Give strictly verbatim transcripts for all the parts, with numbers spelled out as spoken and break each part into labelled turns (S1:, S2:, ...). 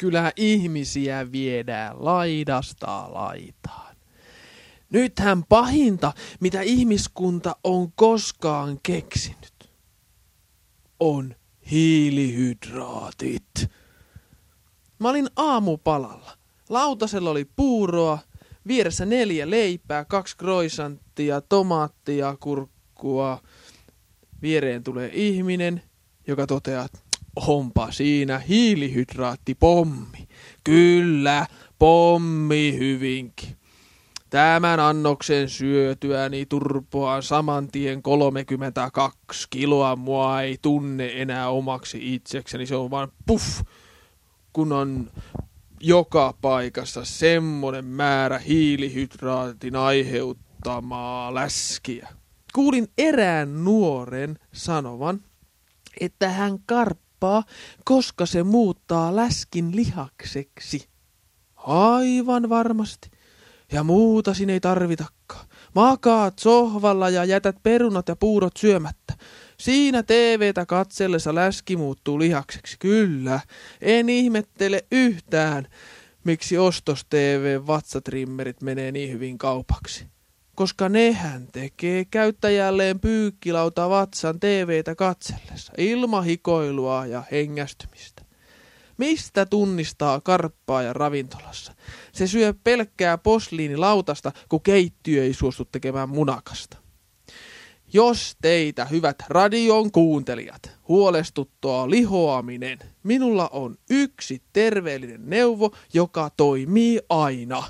S1: Kyllä ihmisiä viedään laidasta laitaan. Nythän pahinta, mitä ihmiskunta on koskaan keksinyt, on hiilihydraatit. Mä olin aamupalalla. Lautasella oli puuroa, vieressä neljä leipää, kaksi croissanttia, tomaattia, kurkkua. Viereen tulee ihminen, joka toteaa, että onpa siinä hiilihydraattipommi. Kyllä, pommi hyvinkin. Tämän annoksen syötyäni turpoan saman tien kolmekymmentäkaksi kiloa. Mua ei tunne enää omaksi itsekseni. Se on vaan puff, kun on joka paikassa semmonen määrä hiilihydraatin aiheuttamaa läskiä. Kuulin erään nuoren sanovan, että hän karppaa, koska se muuttaa läskin lihakseksi. Aivan varmasti. Ja muuta sinne ei tarvitakaan. Makaat sohvalla ja jätät perunat ja puurot syömättä. Siinä T V:tä katsellessa läski muuttuu lihakseksi. Kyllä, en ihmettele yhtään, miksi ostos-T V vatsatrimmerit menee niin hyvin kaupaksi. Koska nehän tekee käyttäjälleen pyykkilauta vatsan T V:tä katsellessa, ilman hikoilua ja hengästymistä. Mistä tunnistaa karppaaja ravintolassa? Se syö pelkkää posliinilautasta, kun keittiö ei suostu tekemään munakasta. Jos teitä, hyvät radion kuuntelijat, huolestuttaa lihoaminen, minulla on yksi terveellinen neuvo, joka toimii aina.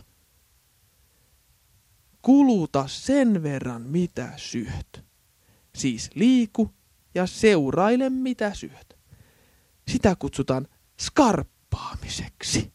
S1: Kuluta sen verran, mitä syöt. Siis liiku ja seuraile, mitä syöt. Sitä kutsutaan skarppaamiseksi.